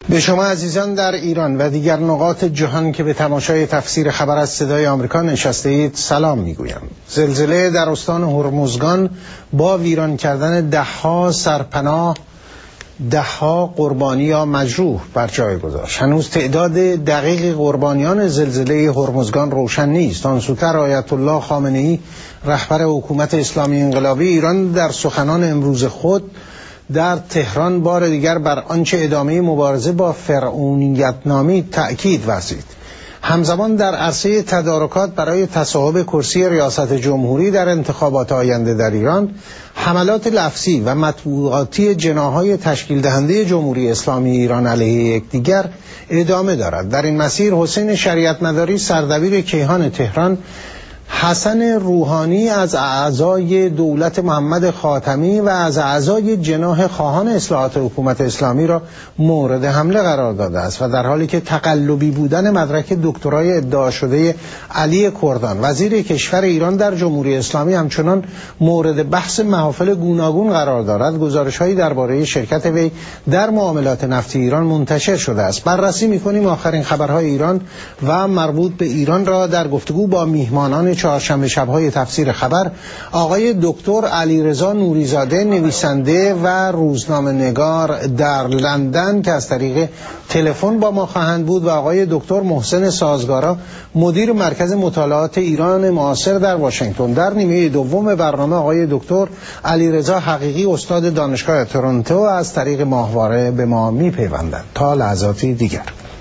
به شما عزیزان در ایران و دیگر نقاط جهان که به تماشای تفسیر خبر از صدای آمریکا نشسته اید سلام میگویم. زلزله در استان هرمزگان با ویران کردن دهها سرپناه، دهها قربانی یا مجروح بر جای گذاشت. هنوز تعداد دقیق قربانیان زلزله هرمزگان روشن نیست. آن سوتر آیت الله خامنه‌ای رهبر حکومت اسلامی انقلابی ایران در سخنان امروز خود در تهران بار دیگر بر آنچه ادامه مبارزه با فرعونیت نامی تأکید ورزید. همزمان در عرصه تدارکات برای تصاحب کرسی ریاست جمهوری در انتخابات آینده در ایران، حملات لفظی و مطبوعاتی جناح‌های تشکیل دهنده جمهوری اسلامی ایران علیه یکدیگر ادامه دارد. در این مسیر حسین شریعت مداری سردبیر کیهان تهران، حسن روحانی از اعضای دولت محمد خاتمی و از اعضای جناح خواهان اصلاحات حکومت اسلامی را مورد حمله قرار داده است و در حالی که تقلبی بودن مدرک دکترای ادعا شده علی کردان وزیر کشور ایران در جمهوری اسلامی همچنان مورد بحث محافل گوناگون قرار دارد، گزارش‌هایی درباره شرکت وی در معاملات نفتی ایران منتشر شده است. بررسی می‌کنیم آخرین خبرهای ایران و مربوط به ایران را در گفتگو با میهمانان چهارشنبه شب‌های تفسیر خبر، آقای دکتر علیرضا نوریزاده نویسنده و روزنامه‌نگار در لندن که از طریق تلفن با ما خواهند بود و آقای دکتر محسن سازگارا مدیر مرکز مطالعات ایران معاصر در واشنگتن. در نیمه دوم برنامه آقای دکتر علیرضا حقیقی استاد دانشگاه تورنتو از طریق ماهواره به ما می‌پیوندند. تا لحظاتی دیگر.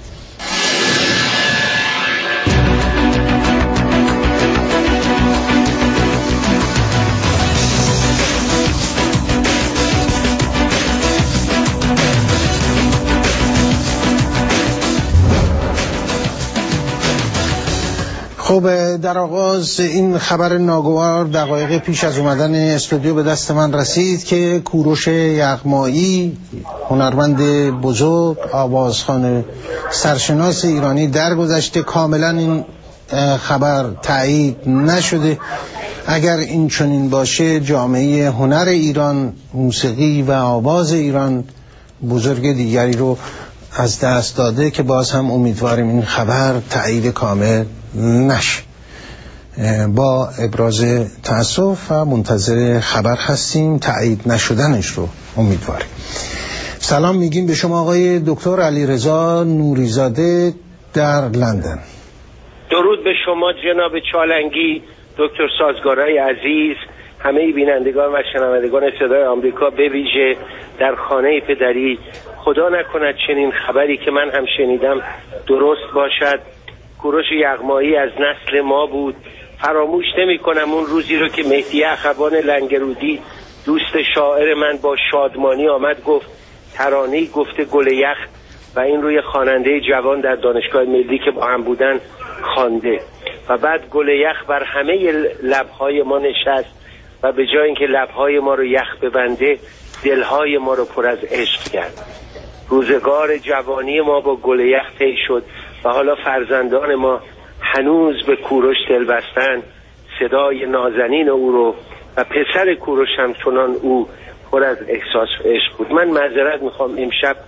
خب، در آغاز این خبر ناگوار دقایق پیش از اومدن استودیو به دست من رسید که کوروش یغمایی، هنرمند بزرگ، آوازخوان سرشناس ایرانی درگذشته. کاملا این خبر تایید نشده. اگر این چنین باشه جامعه هنر ایران، موسیقی و آواز ایران بزرگ دیگری رو از دست داده که باز هم امیدواریم این خبر تایید کامل نشه. با ابراز تأسف و منتظر خبر هستیم، تایید نشدنش رو امیدواریم. سلام میگیم به شما آقای دکتر علیرضا نوریزاده در لندن. درود به شما جناب چالنگی، دکتر سازگارای عزیز، همه بینندگان و شنوندگان صدای آمریکا، به ویژه در خانه پدری. خدا نکند چنین خبری که من هم شنیدم درست باشد. کوروش یغمایی از نسل ما بود. فراموش نمی کنم اون روزی رو که مهدی اخوان لنگرودی دوست شاعر من با شادمانی آمد گفت ترانه‌ای گفته گل یخ و این روی خواننده جوان در دانشگاه ملی که با هم بودن خوانده و بعد گل یخ بر همه لب‌های ما نشست و به جای اینکه لب‌های ما رو یخ ببنده دل‌های ما رو پر از عشق کرد. روزگار جوانی ما با گل یخ طی شد و حالا فرزندان ما هنوز به کوروش دل بستن. صدای نازنین او رو و پسر کوروش هم چنان او پر از احساس و عشق بود. من معذرت میخوام، امشب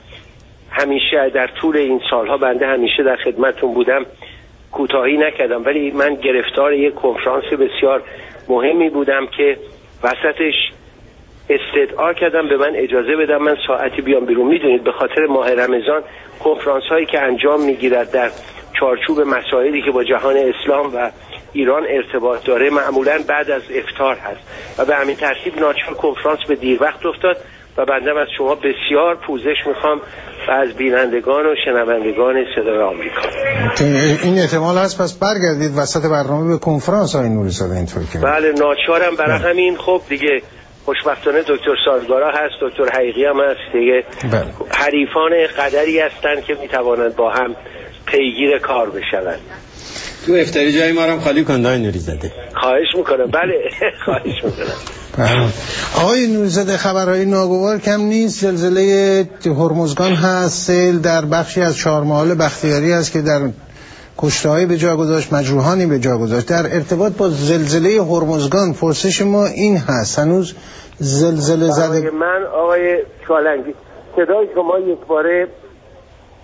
همیشه در طول این سالها بنده همیشه در خدمتون بودم، کوتاهی نکردم، ولی من گرفتار یک کنفرانس بسیار مهمی بودم که وسطش استدعا کردم به من اجازه بدم من ساعتی بیام بیرون. میدونید به خاطر ماه رمضان کنفرانس هایی که انجام میگیرد در چارچوب مسائلی که با جهان اسلام و ایران ارتباط داره معمولا بعد از افطار هست و به همین ترتیب ناچار کنفرانس به دیر وقت افتاد و بنده از شما بسیار پوزش میخوام و از بینندگان و شنوندگان صدای آمریکا. این احتمال هست پس برگردید وسط برنامه به کنفرانس آقای نوریزاده اینطور که بله ناچارم برای همین. خب دیگه خوشبختانه دکتر سازگارا هست، دکتر حقیقی هم هست دیگه. حریفان قدری هستند که میتوانند با هم پیگیر کار بشوند. تو افطاری جای ما هم خالی کن آقای نوریزاده. خواهش میکنم. بله خواهش میکنم. آقای نوریزاده خبرهای ناگوار کم نیست. زلزله هرمزگان هست، سیل در بخشی از چهارمحال بختیاری است که در کشته‌هایی به جا گذاشت، مجروحانی به جا گذاشت. در ارتباط با زلزله هرمزگان پرسش ما این هست، هنوز زلزله زده؟ من آقای چالنگی صدای شما یک باره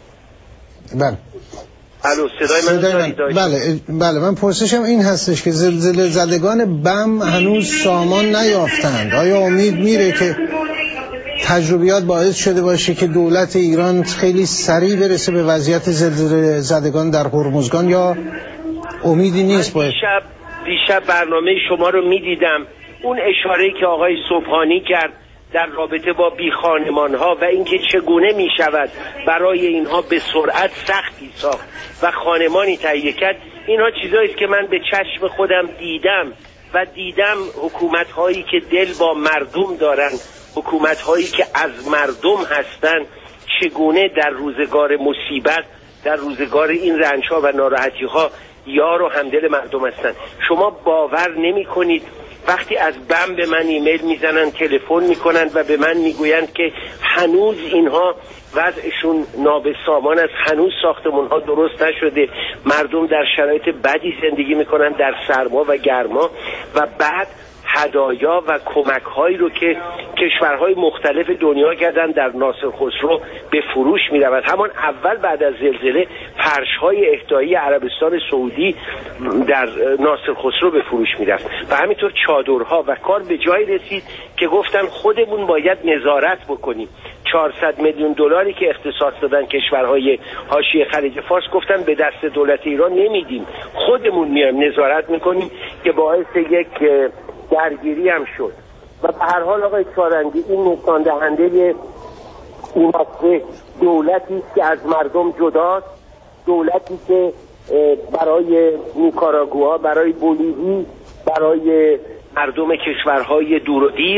بله. الو صدای من بله من پرسشم این هستش که زلزله زدگان بم هنوز سامان نیافتند. آیا امید میره که تجربیات باعث شده باشه که دولت ایران خیلی سریع برسه به وضعیت زلزله زدگان در هرمزگان یا امیدی نیست؟ دیشب برنامه شما رو میدیدم، اون اشاره‌ای که آقای صبحانی کرد در رابطه با بیخانمان‌ها و اینکه چگونه می‌شود برای اینها به سرعت سختی ساخت و خانمانی تهیه کرد، اینها چیزایی است که من به چشم خودم دیدم حکومت‌هایی که دل با مردم دارن، حکومت‌هایی که از مردم هستن، چگونه در روزگار مصیبت، در روزگار این رنج‌ها و ناراحتی‌ها یار و همدل مردم هستن. شما باور نمی‌کنید وقتی از بم به من ایمیل میزنن، تلفن میکنن و به من میگویند که هنوز اینها وضعشون نابسامان است، هنوز ساختمان‌ها درست نشده، مردم در شرایط بدی زندگی میکنن در سرما و گرما، و بعد هدایا و کمک‌هایی رو که کشورهای مختلف دنیا کردن در ناصر خسرو به فروش می‌رود. همان اول بعد از زلزله فرش‌های اهدایی عربستان سعودی در ناصر خسرو به فروش می‌رفت و همینطور چادرها، و کار به جایی رسید که گفتن خودمون باید نظارت بکنیم. 400 میلیون دلاری که اختصاص دادن کشورهای حاشیه خلیج فارس گفتن به دست دولت ایران نمیدیم، خودمون میایم نظارت میکنیم، که باعث یک درگیری هم شد. و به هر حال آقای چارنگی، این نشان دهنده این دولتی که از مردم جداست، دولتی که برای نیکاراگوآ، برای بولیوی، برای مردم کشورهای دور و دیر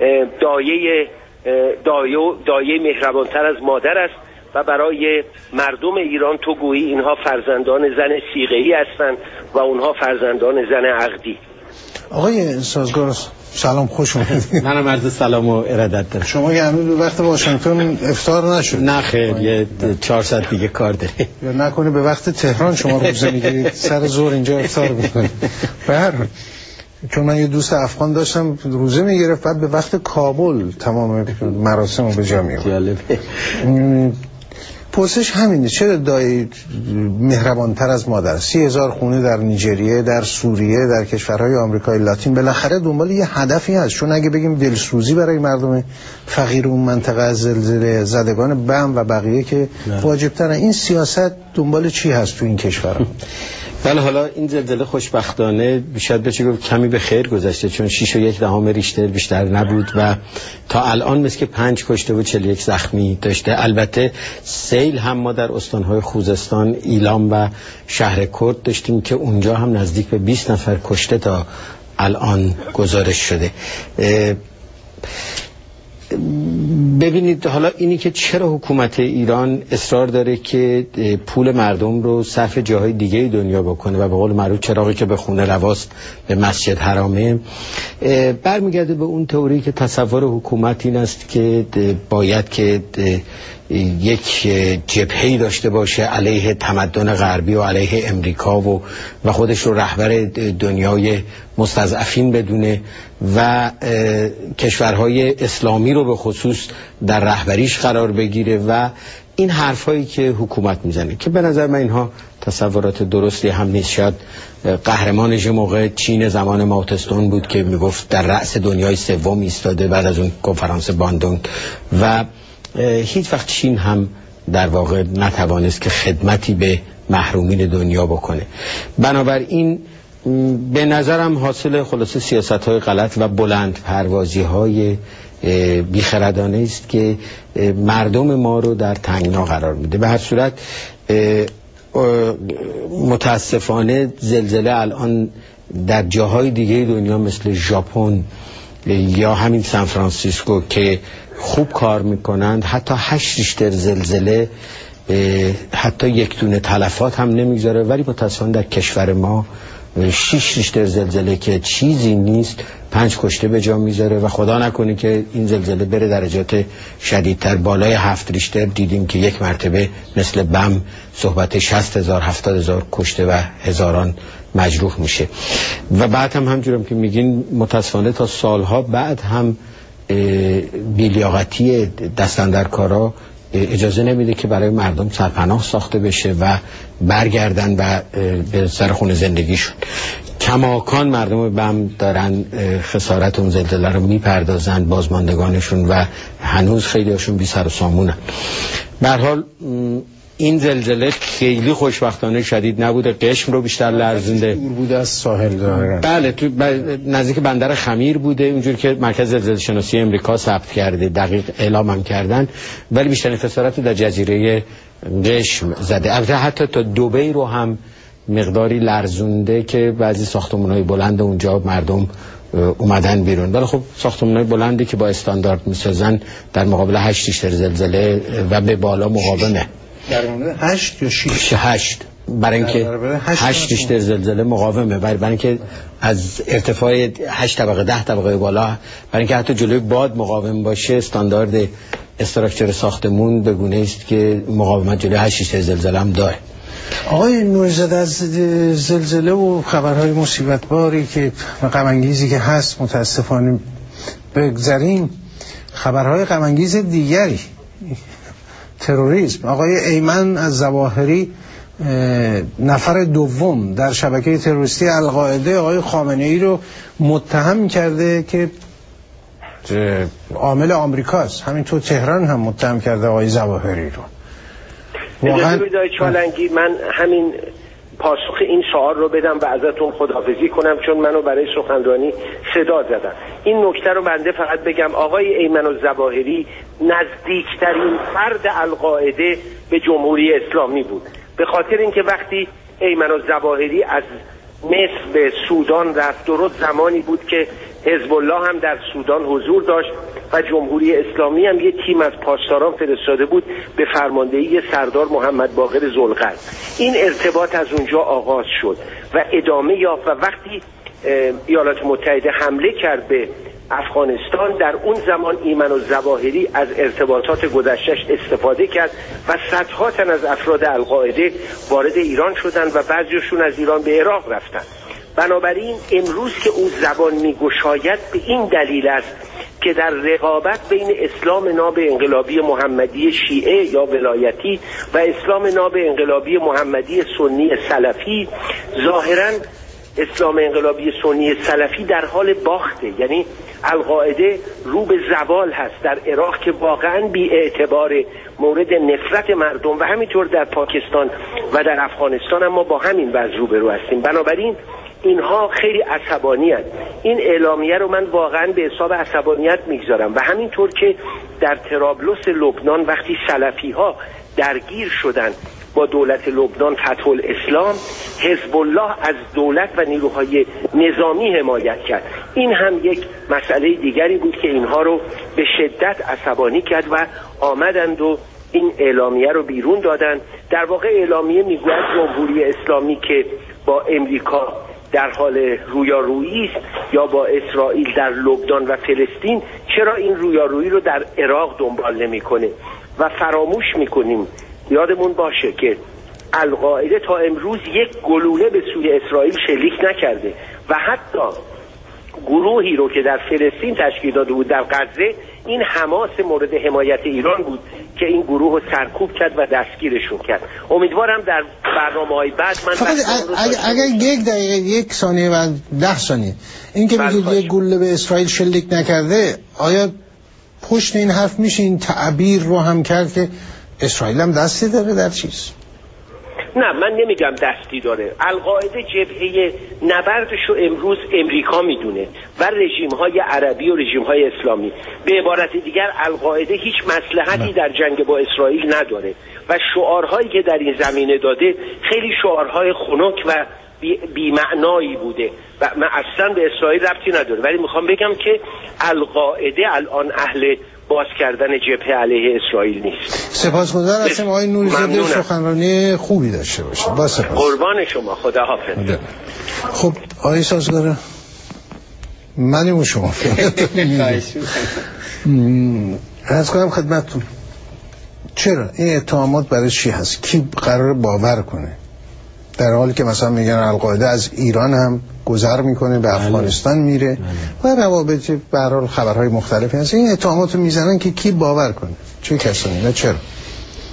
دایه مهربانتر از مادر است، و برای مردم ایران تو گویی اینها فرزندان زن صیغه‌ای هستند و اونها فرزندان زن عقدی. آقای سازگار سلام، خوش اومدید. منم عرض سلام و ارادت دارم. شما که هنوز به وقت واشنگتن افطار نشد؟ نه خیر، یه 4 ساعت دیگه کار داره. یا نکنه به وقت تهران شما روزه میگیرید سر ظهر اینجا افطار میکنید. چون من یه دوست افغان داشتم روزه میگرفت، بعد به وقت کابل تمام مراسم رو به جا می‌آورد. پرسش همینه، چرا دایی مهربانتر از مادر؟ 30,000 خونه در نیجریه، در سوریه، در کشورهای آمریکای لاتین، بالاخره دنبال یه هدفی هست. چون اگه بگیم دلسوزی برای مردم فقیر اون منطقه از زلزله زدگان بم و بقیه که واجب‌تره، این سیاست دنبال چی هست تو این کشورها؟ بله، حالا این زلزله خوشبختانه شاید بشه گفت کمی به خیر گذشته، چون 6.1 ریشتر بیشتر نبود و تا الان مثل که 5 کشته و 41 زخمی داشته. البته سیل هم ما در استانهای خوزستان، ایلام و شهر کرد داشتیم که اونجا هم نزدیک به 20 نفر کشته تا الان گزارش شده. ببینید، حالا اینی که چرا حکومت ایران اصرار داره که پول مردم رو صرف جاهای دیگه دنیا بکنه و به قول معروف چراغی که به خونه رواست به مسجد حرامه، برمیگرده به اون تئوری که تصور حکومت این است که باید که یک جبهه‌ای داشته باشه علیه تمدن غربی و علیه امریکا و خودش رو رهبر دنیای مستضعفین بدونه و کشورهای اسلامی رو به خصوص در رهبریش قرار بگیره و این حرفایی که حکومت میزنه، که به نظر من اینها تصورات درستی هم نیست. شاید قهرمانش موقع چین زمان ماوتستون بود که میگفت در رأس دنیای سوم ایستاده بعد از اون کنفرانس باندونگ، و هیچ وقت چین هم در واقع نتوانست که خدمتی به محرومین دنیا بکنه. بنابراین به نظرم حاصل خلاصه سیاست‌های غلط و بلند پروازی‌های بیخردانه است که مردم ما رو در تنگنا قرار میده. به هر صورت متاسفانه زلزله الان در جاهای دیگه دنیا مثل ژاپن یا همین سان فرانسیسکو که خوب کار میکنند، حتی 8 ریشتر زلزله حتی یک دونه تلفات هم نمیگذاره، ولی متاسفانه در کشور ما 6 ریشتر زلزله که چیزی نیست 5 کشته به جا میذاره و خدا نکنه که این زلزله بره درجات شدیدتر بالای 7 ریشتر. دیدیم که یک مرتبه مثل بم صحبت 60,000 70,000 کشته و هزاران مجروح میشه و بعد هم همجورم که میگین متاسفانه تا سالها بعد هم بی‌لیاقتی دستاندرکارا اجازه نمیده که برای مردم سرپناه ساخته بشه و برگردن و به سر خونه زندگیشون. کماکان مردم بم دارن خسارت اون زلزله رو میپردازن، بازماندگانشون، و هنوز خیلی هاشون بی سر و سامونن. به هر حال این زلزله خیلی خوشبختانه شدید نبوده، قشم رو بیشتر لرزونده. دور بوده از ساحل داره. بله، تو نزدیک بندر خمیر بوده، اونجوری که مرکز زلزله شناسی امریکا ثبت کرده، دقیق اعلام هم کردن، ولی بیشترین خسارت رو در جزیره قشم زده. البته حتی تا دبی رو هم مقداری لرزونده که بعضی ساختمان‌های بلند اونجا مردم اومدن بیرون، ولی خب ساختمان‌های بلندی که با استاندارد میسازن در مقابل 8 ریشتر زلزله و به بالا مقاومه. در مورد 8 یا 6؟ 8، برای اینکه 8 ریشتر زلزله مقاومه، برای اینکه از ارتفاع 8 طبقه 10 طبقه بالا، برای اینکه حتی جلوی باد مقاوم باشه، استاندارد استراکچر ساختمون به گونه است که مقاومت جلوی 8 ریشتر زلزله هم داره. آقای نوری‌زاده، از زلزله و خبرهای مصیبتباری که غم انگیزی که هست متاسفانه بگذریم، خبرهای غم انگیز دیگری، تروریسم. آقای ایمن الظواهری، نفر دوم در شبکه تروریستی القاعده، آقای خامنه‌ای رو متهم کرده که عامل آمریکاست. همینطور تهران هم متهم کرده آقای ظواهری رو. اجازه بدید آقای چالنگی من همین پاسخ این سوال رو بدم و ازتون خداحافظی کنم، چون منو برای سخنرانی صدا زدن. این نکته رو بنده فقط بگم، آقای ایمن الظواهری نزدیکترین فرد القاعده به جمهوری اسلامی بود، به خاطر اینکه وقتی ایمن الظواهری از مصر به سودان رفت، درست زمانی بود که حزب الله هم در سودان حضور داشت و جمهوری اسلامی هم یه تیم از پاسداران فرستاده بود به فرماندهی سردار محمد باقر ذوالقرن. این ارتباط از اونجا آغاز شد و ادامه یافت و وقتی ایالات متحده حمله کرد به افغانستان، در اون زمان ایمن الظواهری از ارتباطات گذشته‌اش استفاده کرد و صدها تن از افراد القاعده وارد ایران شدند و بعضیشون از ایران به عراق رفتند. بنابراین امروز که اون زبان میگشاید به این دلیل است که در رقابت بین اسلام ناب انقلابی محمدی شیعه یا ولایتی و اسلام ناب انقلابی محمدی سنی سلفی، ظاهراً اسلام انقلابی سنی سلفی در حال باخته، یعنی القاعده رو به زوال هست در عراق که واقعاً بی اعتبار مورد نفرت مردم و همینطور در پاکستان و در افغانستان هم ما با همین وضع روبرو هستیم. بنابراین اینها خیلی عصبانی هست. این اعلامیه رو من واقعا به حساب عصبانیت میگذارم و همینطور که در طرابلس لبنان وقتی سلفی ها درگیر شدن با دولت لبنان فتح الاسلام، حزب الله از دولت و نیروهای نظامی حمایت کرد. این هم یک مسئله دیگری بود که اینها رو به شدت عصبانی کرد و آمدند و این اعلامیه رو بیرون دادن. در واقع اعلامیه میگوید جمهوری اسلامی که با امریکا در حال رویارویی است یا با اسرائیل در لبنان و فلسطین، چرا این رویارویی رو در عراق دنبال نمی‌کنه؟ و فراموش می‌کنیم، یادمون باشه که القاعده تا امروز یک گلوله به سوی اسرائیل شلیک نکرده و حتی گروهی رو که در فلسطین تشکیل داده بود در غزه، این حماس مورد حمایت ایران بود که این گروه رو سرکوب کرد و دستگیرشون کرد. امیدوارم در برنامه‌های بعد من اگر 1 دقیقه 1 ثانیه و 10 ثانیه این که میگید یک گلوله به اسرائیل شلیک نکرده، آیا پشت این حرف میشه این تعبیر رو هم کرد که اسرائیل هم دستی داره در چیز؟ نه، من نمیگم دستی داره. القاعده جبهه نبردش رو امروز امریکا میدونه و رژیم‌های عربی و رژیم‌های اسلامی. به عبارت دیگر القاعده هیچ مصلحتی در جنگ با اسرائیل نداره و شعارهایی که در این زمینه داده خیلی شعارهای خنک و بی‌معنایی بوده و من اصلا به اسرائیل ربطی نداره. ولی میخوام بگم که القاعده الان اهل باز کردن جبهه علیه اسرائیل نیست. سپاسگزار هستم آقای نوری‌زاده، سخنرانی خوبی داشته باشید. با سپاس. قربان شما، خداحافظ. خب آقای سازگار، من و شما عرض کنم خدمتتون، چرا این اتهامات برای چی هست؟ کی قرار باور کنه؟ در حالی که مثلا میگن القاعده از ایران هم گذر میکنه به افغانستان میره و روابط به هر حال خبرهای مختلفی هست. این اتهامات رو میزنن که کی باور کنه؟ چه کسانی؟ نه چرا؟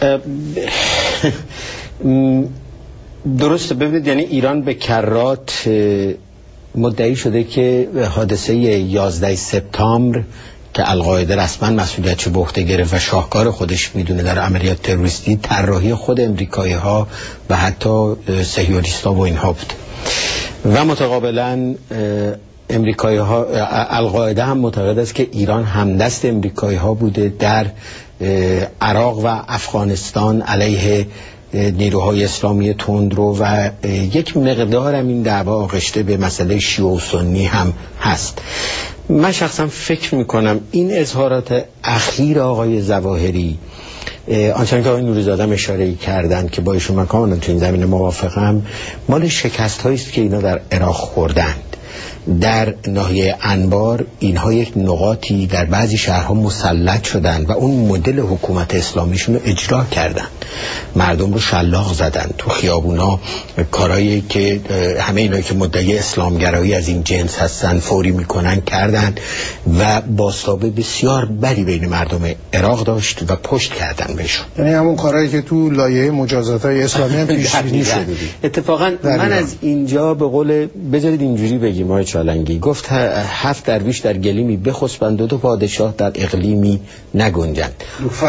درسته. ببینید، یعنی ایران به کرات مدعی شده که حادثه 11 سپتامبر که القاعده رسما مسئولیتش به عهده گرفت و شاهکار خودش میدونه در عملیات تروریستی، طراحی خود امریکایی‌ها و حتی صهیونیست‌ها و اینها بود. و متقابلا امریکایی‌ها، القاعده هم معتقد است که ایران همدست امریکایی‌ها بوده در عراق و افغانستان علیه نیروهای اسلامی تندرو و یک مقدار هم این دعوا آغشته به مسئله شیعه و سنی هم هست. من شخصا فکر میکنم این اظهارات اخیر آقای ظواهری، آنچنان که آقای نوری‌زاده اشاره کردن که با ایشون من کاملا تو این زمینه موافقم، مال شکست هایی است که اینا در عراق خوردند. در ناحیه انبار اینها یک نقاطی در بعضی شهرها مسلط شدند و اون مدل حکومت اسلامیشون رو اجرا کردند، مردم رو شلاق زدند تو خیابونا، کارهایی که همه اینایی که مدعی اسلامگرایی از این جنس هستن فوری میکنن کردند و بازتابه بسیار بدی بین مردم عراق داشت و پشت کردن بهشون. یعنی همون کارهایی که تو لایحه مجازات‌های اسلامی هم پیش بینی شده. اتفاقا من از اینجا به قول بذارید اینجوری بگیم، آقای چالنگی گفت 7 درویش در گلیمی بخسبند و 2 پادشاه در اقلیمی نگنجند.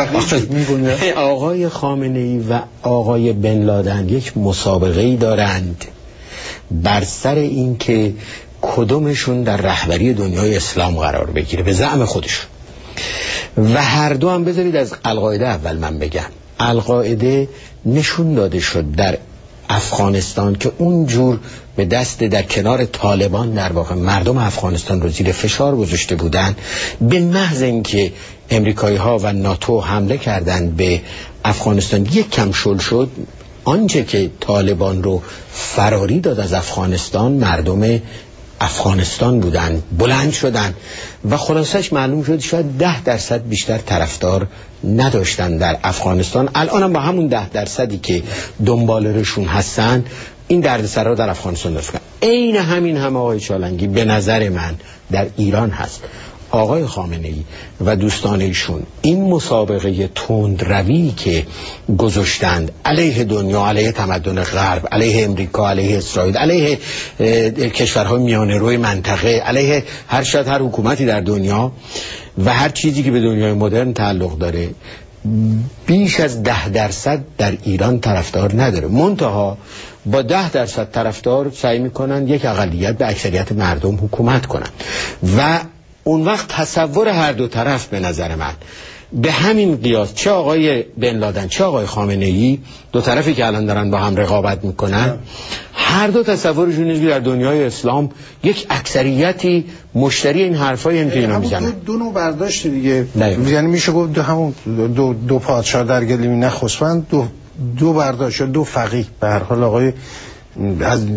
آقای خامنه‌ای و آقای بن لادن یک مسابقه‌ای دارند بر سر این که کدومشون در رهبری دنیای اسلام قرار بگیره به زعم خودشون. و هر دو هم بذارید از القاعده اول من بگم، القاعده نشون داده شد در افغانستان که اونجور به دست در کنار طالبان در واقع مردم افغانستان رو زیر فشار گذاشته بودن، به محض اینکه امریکایی ها و ناتو حمله کردند به افغانستان یک کم شل شد. آنچه که طالبان رو فراری داد از افغانستان مردم افغانستان بودن، بلند شدن و خلاصش معلوم شد شاید 10% بیشتر طرفدار نداشتن در افغانستان. الان هم با همون 10%ی که دنبالشون هستن این دردسرا رو در افغانستان داشت. عین همین هم آقای چالنگی به نظر من در ایران هست. آقای خامنه‌ای و دوستان ایشون این مسابقه تندروی که گذاشتند علیه دنیا، علیه تمدن غرب، علیه امریکا، علیه اسرائیل، علیه کشورهای میانه روی منطقه، علیه هر حکومتی در دنیا و هر چیزی که به دنیای مدرن تعلق داره، بیش از 10% در ایران طرفدار نداره. منتها با 10% طرفدار سعی میکنن یک اقلیت به اکثریت مردم حکومت کنن و اون وقت تصور هر دو طرف به نظر من به همین قیاس، چه آقای بن لادن چه آقای خامنه‌ای، دو طرفی که الان دارن با هم رقابت میکنن، هر دو تصورشون اینه که در دنیای اسلام یک اکثریتی مشتری این حرفای این که اینا میزنن. دو نوع برداشت دیگه، یعنی میشه گفت همون دو پادشاه در گلیمی نخسبند، دو برداشت، دو فقیه. به هر حال آقای از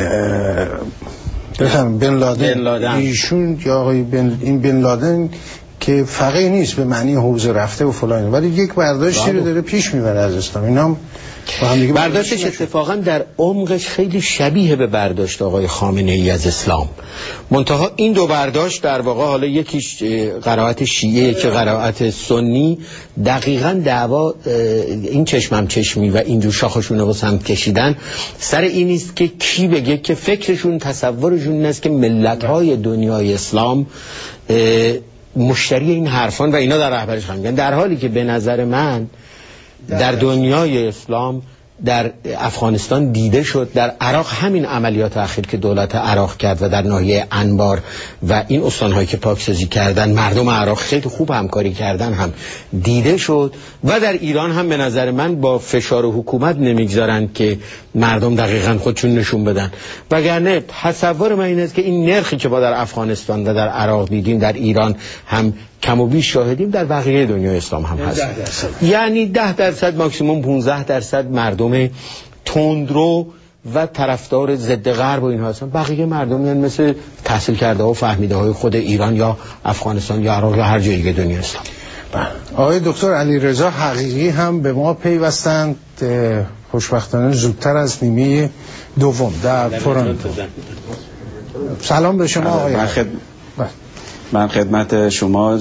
بن لادن ایشون یا آقای بن لادن که فقیه نیست به معنی حوزه رفته و فلان، ولی یک برداشتی رو داره پیش میبره از اسلام. اینا هم برداشتش اتفاقا در عمقش خیلی شبیه به برداشت آقای خامنه‌ای از اسلام. منتها این دو برداشت در واقع، حالا یکیش قرائت شیعه که قرائت سنی، دقیقاً دعوا این چشمم چشمی و اینجور شاخشون رو سمت کشیدن سر این نیست که کی بگه که فکرشون تصورشون این است که ملت‌های دنیای اسلام مشتری این حرفان و اینا در رهبرش قرار میگیرن، در حالی که به نظر من در دنیای اسلام در افغانستان دیده شد، در عراق همین عملیات اخیر که دولت عراق کرد و در ناحیه انبار و این استانهایی که پاکسازی کردن مردم عراق خیلی خوب همکاری کردن هم دیده شد و در ایران هم به نظر من با فشار حکومت نمیگذارن که مردم دقیقاً خودشون نشون بدن. وگرنه تصور من این است که این نرخی که با در افغانستان و در عراق دیدیم در ایران هم کم و بیش شاهدیم در بقیه دنیای اسلام هم هست. یعنی 10% ماکسیموم 15% مردم تندرو و طرفدار ضد غرب و اینها هستن، بقیه مردم یعنی مثل تحصیل کرده و فهمیده های خود ایران یا افغانستان یا عراق یا هر جای دیگه دنیای اسلام. آقای دکتر علیرضا حقیقی هم به ما پیوستند، خوشبختانه زودتر از نیمه دوم در تورنتو. سلام به شما آقای. من خدمت شما